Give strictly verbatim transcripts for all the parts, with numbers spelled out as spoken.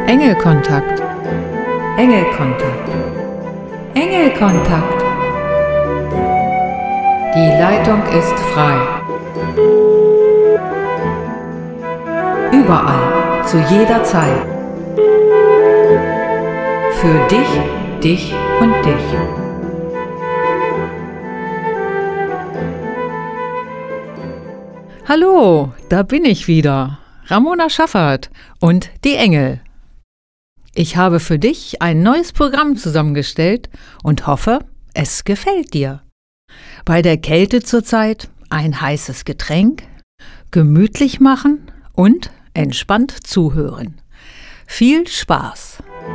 Engelkontakt. Engelkontakt. Engelkontakt. Die Leitung ist frei. Überall, zu jeder Zeit. Für dich, dich und dich. Hallo, da bin ich wieder, Ramona Schaffert und die Engel. Ich habe für dich ein neues Programm zusammengestellt und hoffe, es gefällt dir. Bei der Kälte zurzeit ein heißes Getränk, gemütlich machen und entspannt zuhören. Viel Spaß!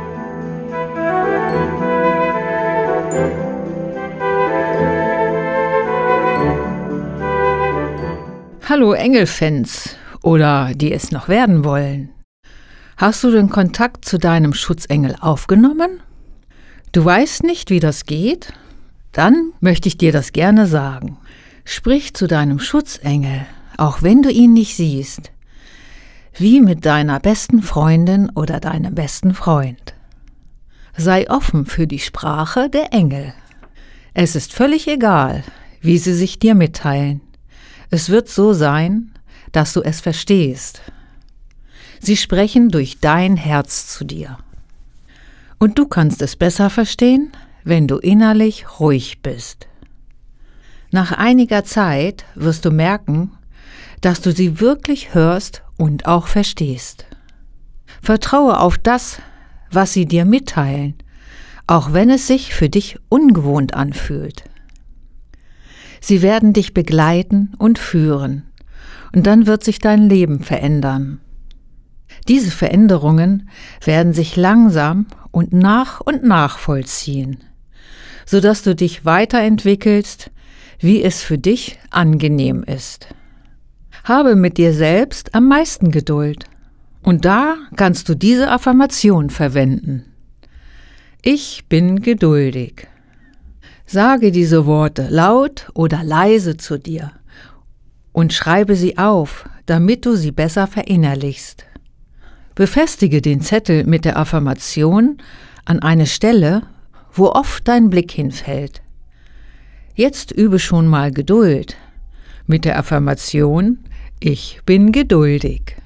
Hallo Engelfans oder die es noch werden wollen. Hast du den Kontakt zu deinem Schutzengel aufgenommen? Du weißt nicht, wie das geht? Dann möchte ich dir das gerne sagen. Sprich zu deinem Schutzengel, auch wenn du ihn nicht siehst, wie mit deiner besten Freundin oder deinem besten Freund. Sei offen für die Sprache der Engel. Es ist völlig egal, wie sie sich dir mitteilen. Es wird so sein, dass du es verstehst. Sie sprechen durch dein Herz zu dir. Und du kannst es besser verstehen, wenn du innerlich ruhig bist. Nach einiger Zeit wirst du merken, dass du sie wirklich hörst und auch verstehst. Vertraue auf das, was sie dir mitteilen, auch wenn es sich für dich ungewohnt anfühlt. Sie werden dich begleiten und führen, und dann wird sich dein Leben verändern. Diese Veränderungen werden sich langsam und nach und nach vollziehen, sodass du dich weiterentwickelst, wie es für dich angenehm ist. Habe mit dir selbst am meisten Geduld, und da kannst du diese Affirmation verwenden. Ich bin geduldig. Sage diese Worte laut oder leise zu dir und schreibe sie auf, damit du sie besser verinnerlichst. Befestige den Zettel mit der Affirmation an eine Stelle, wo oft dein Blick hinfällt. Jetzt übe schon mal Geduld mit der Affirmation: Ich bin geduldig.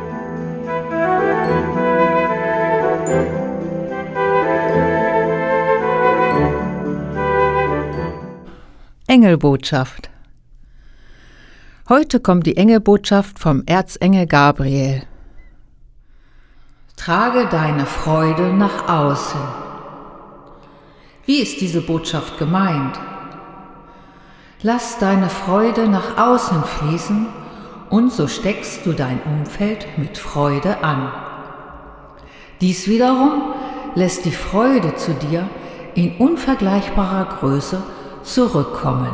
Engelbotschaft. Heute kommt die Engelbotschaft vom Erzengel Gabriel. Trage deine Freude nach außen. Wie ist diese Botschaft gemeint? Lass deine Freude nach außen fließen und so steckst du dein Umfeld mit Freude an. Dies wiederum lässt die Freude zu dir in unvergleichbarer Größe zurückkommen.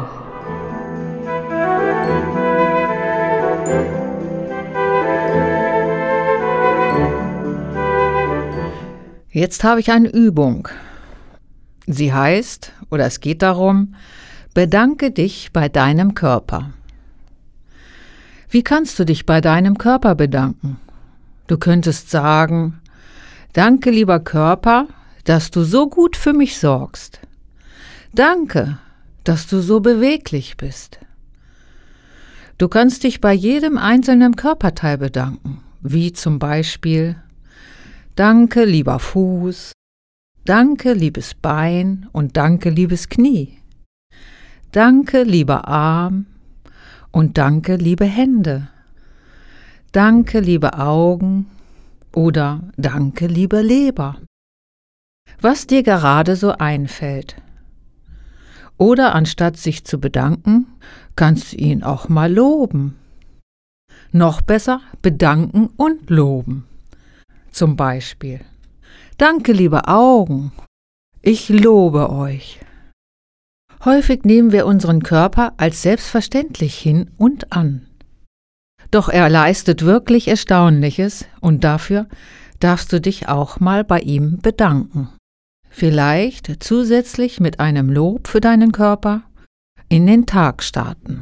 Jetzt habe ich eine Übung. Sie heißt, oder es geht darum, bedanke dich bei deinem Körper. Wie kannst du dich bei deinem Körper bedanken? Du könntest sagen: Danke, lieber Körper, dass du so gut für mich sorgst. Danke, dass du so beweglich bist. Du kannst dich bei jedem einzelnen Körperteil bedanken, wie zum Beispiel: Danke, lieber Fuß, danke, liebes Bein und danke, liebes Knie. Danke, lieber Arm und danke, liebe Hände. Danke, liebe Augen oder danke, liebe Leber. Was dir gerade so einfällt. Oder anstatt sich zu bedanken, kannst du ihn auch mal loben. Noch besser bedanken und loben. Zum Beispiel: Danke, liebe Augen, ich lobe euch. Häufig nehmen wir unseren Körper als selbstverständlich hin und an. Doch er leistet wirklich Erstaunliches und dafür darfst du dich auch mal bei ihm bedanken. Vielleicht zusätzlich mit einem Lob für deinen Körper in den Tag starten.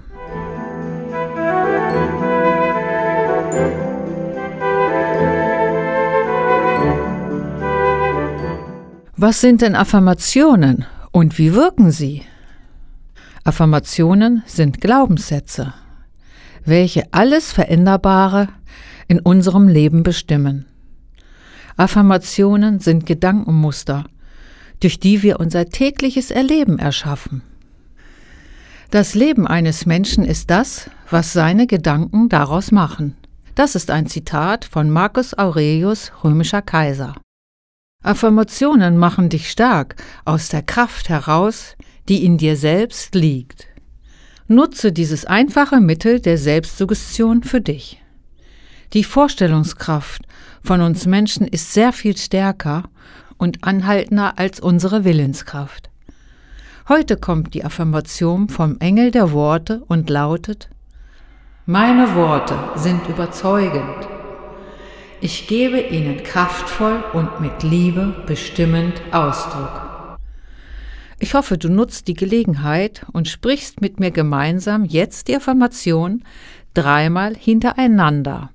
Was sind denn Affirmationen und wie wirken sie? Affirmationen sind Glaubenssätze, welche alles Veränderbare in unserem Leben bestimmen. Affirmationen sind Gedankenmuster, durch die wir unser tägliches Erleben erschaffen. Das Leben eines Menschen ist das, was seine Gedanken daraus machen. Das ist ein Zitat von Marcus Aurelius, römischer Kaiser. Affirmationen machen dich stark aus der Kraft heraus, die in dir selbst liegt. Nutze dieses einfache Mittel der Selbstsuggestion für dich. Die Vorstellungskraft von uns Menschen ist sehr viel stärker und anhaltender als unsere Willenskraft. Heute kommt die Affirmation vom Engel der Worte und lautet: Meine Worte sind überzeugend. Ich gebe ihnen kraftvoll und mit Liebe bestimmend Ausdruck. Ich hoffe, du nutzt die Gelegenheit und sprichst mit mir gemeinsam jetzt die Affirmation dreimal hintereinander.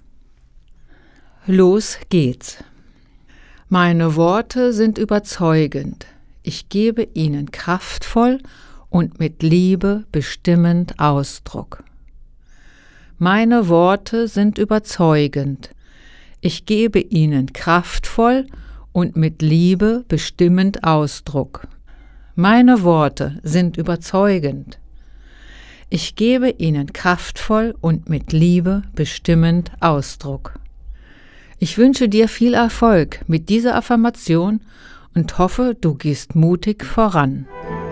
Los geht's. Meine Worte sind überzeugend. Ich gebe ihnen kraftvoll und mit Liebe bestimmend Ausdruck. Meine Worte sind überzeugend. Ich gebe ihnen kraftvoll und mit Liebe bestimmend Ausdruck. Meine Worte sind überzeugend. Ich gebe ihnen kraftvoll und mit Liebe bestimmend Ausdruck. Ich wünsche dir viel Erfolg mit dieser Affirmation und hoffe, du gehst mutig voran.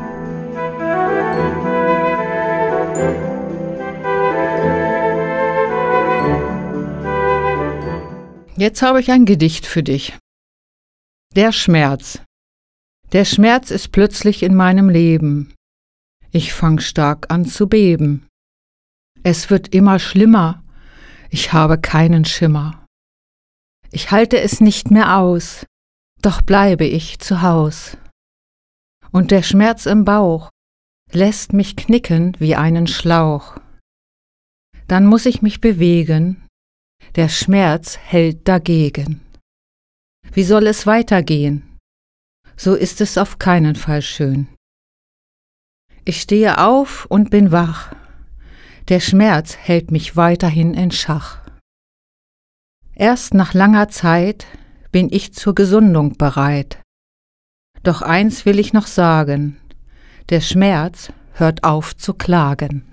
Jetzt habe ich ein Gedicht für dich. Der Schmerz. Der Schmerz ist plötzlich in meinem Leben. Ich fang stark an zu beben. Es wird immer schlimmer. Ich habe keinen Schimmer. Ich halte es nicht mehr aus, doch bleibe ich zu Haus. Und der Schmerz im Bauch lässt mich knicken wie einen Schlauch. Dann muss ich mich bewegen, der Schmerz hält dagegen. Wie soll es weitergehen? So ist es auf keinen Fall schön. Ich stehe auf und bin wach, der Schmerz hält mich weiterhin in Schach. Erst nach langer Zeit bin ich zur Gesundung bereit. Doch eins will ich noch sagen, der Schmerz hört auf zu klagen.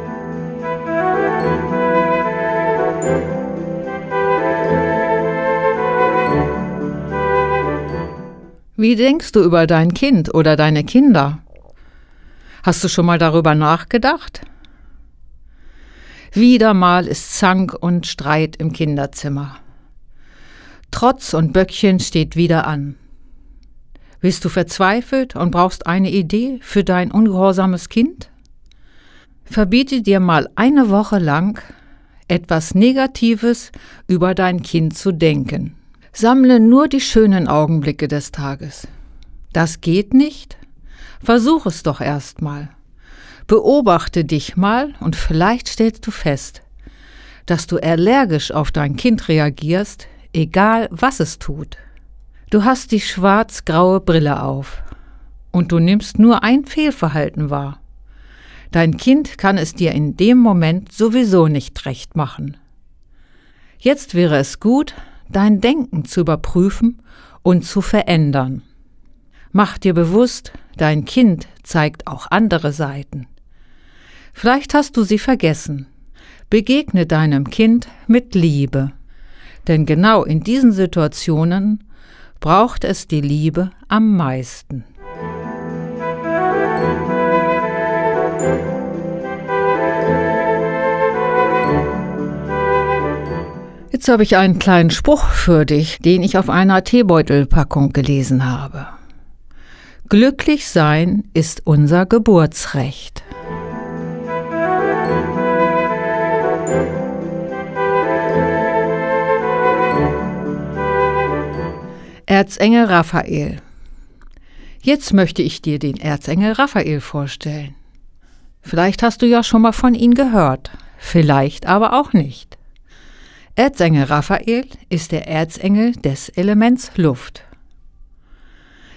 Wie denkst du über dein Kind oder deine Kinder? Hast du schon mal darüber nachgedacht? Wieder mal ist Zank und Streit im Kinderzimmer. Trotz und Böckchen steht wieder an. Bist du verzweifelt und brauchst eine Idee für dein ungehorsames Kind? Verbiete dir mal eine Woche lang, etwas Negatives über dein Kind zu denken. Sammle nur die schönen Augenblicke des Tages. Das geht nicht? Versuch es doch erst mal. Beobachte dich mal und vielleicht stellst du fest, dass du allergisch auf dein Kind reagierst, egal was es tut. Du hast die schwarz-graue Brille auf und du nimmst nur ein Fehlverhalten wahr. Dein Kind kann es dir in dem Moment sowieso nicht recht machen. Jetzt wäre es gut, dein Denken zu überprüfen und zu verändern. Mach dir bewusst, dein Kind zeigt auch andere Seiten. Vielleicht hast du sie vergessen. Begegne deinem Kind mit Liebe. Denn genau in diesen Situationen braucht es die Liebe am meisten. Jetzt habe ich einen kleinen Spruch für dich, den ich auf einer Teebeutelpackung gelesen habe. Glücklich sein ist unser Geburtsrecht. Erzengel Raphael. Jetzt möchte ich dir den Erzengel Raphael vorstellen. Vielleicht hast du ja schon mal von ihm gehört, vielleicht aber auch nicht. Erzengel Raphael ist der Erzengel des Elements Luft.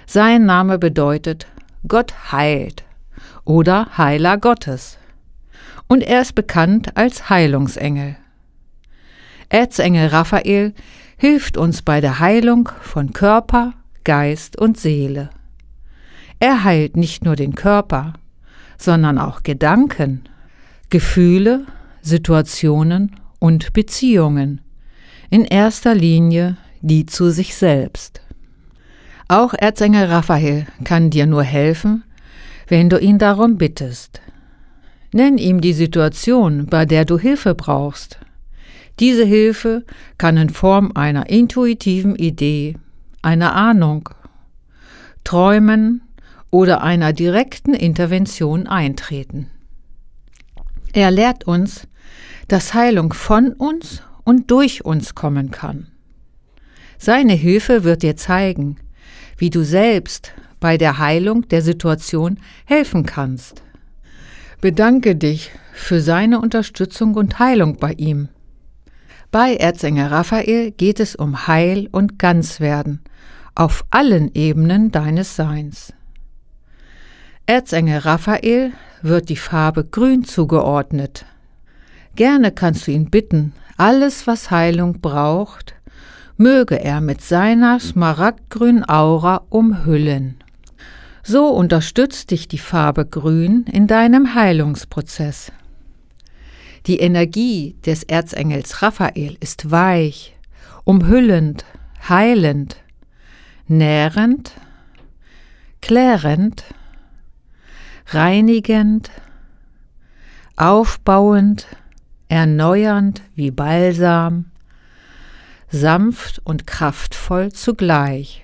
Sein Name bedeutet Gott heilt oder Heiler Gottes. Und er ist bekannt als Heilungsengel. Erzengel Raphael hilft uns bei der Heilung von Körper, Geist und Seele. Er heilt nicht nur den Körper, sondern auch Gedanken, Gefühle, Situationen und Beziehungen, in erster Linie die zu sich selbst. Auch Erzengel Raphael kann dir nur helfen, wenn du ihn darum bittest. Nenn ihm die Situation, bei der du Hilfe brauchst. Diese Hilfe kann in Form einer intuitiven Idee, einer Ahnung, Träumen oder einer direkten Intervention eintreten. Er lehrt uns, dass Heilung von uns und durch uns kommen kann. Seine Hilfe wird dir zeigen, wie du selbst bei der Heilung der Situation helfen kannst. Bedanke dich für seine Unterstützung und Heilung bei ihm. Bei Erzengel Raphael geht es um Heil- und Ganzwerden auf allen Ebenen deines Seins. Erzengel Raphael wird die Farbe Grün zugeordnet. Gerne kannst du ihn bitten, alles, was Heilung braucht, möge er mit seiner smaragdgrünen Aura umhüllen. So unterstützt dich die Farbe Grün in deinem Heilungsprozess. Die Energie des Erzengels Raphael ist weich, umhüllend, heilend, nährend, klärend, reinigend, aufbauend, erneuernd wie Balsam, sanft und kraftvoll zugleich.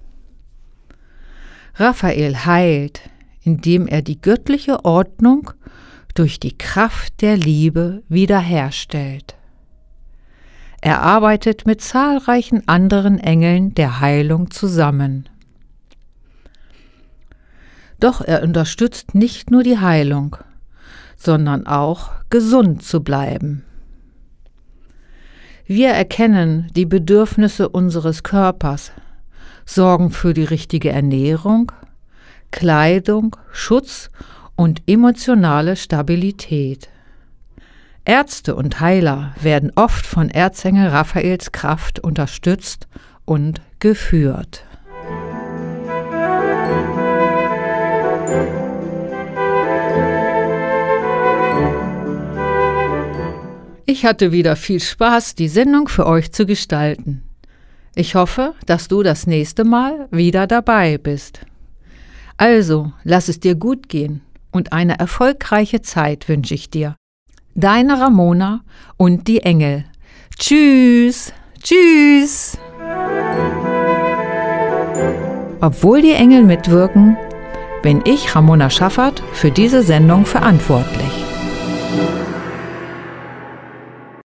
Raphael heilt, indem er die göttliche Ordnung durch die Kraft der Liebe wiederherstellt. Er arbeitet mit zahlreichen anderen Engeln der Heilung zusammen. Doch er unterstützt nicht nur die Heilung, sondern auch gesund zu bleiben. Wir erkennen die Bedürfnisse unseres Körpers, sorgen für die richtige Ernährung, Kleidung, Schutz und emotionale Stabilität. Ärzte und Heiler werden oft von Erzengel Raphaels Kraft unterstützt und geführt. Ich hatte wieder viel Spaß, die Sendung für euch zu gestalten. Ich hoffe, dass du das nächste Mal wieder dabei bist. Also, lass es dir gut gehen und eine erfolgreiche Zeit wünsche ich dir. Deine Ramona und die Engel. Tschüss, tschüss. Obwohl die Engel mitwirken, bin ich, Ramona Schaffert, für diese Sendung verantwortlich.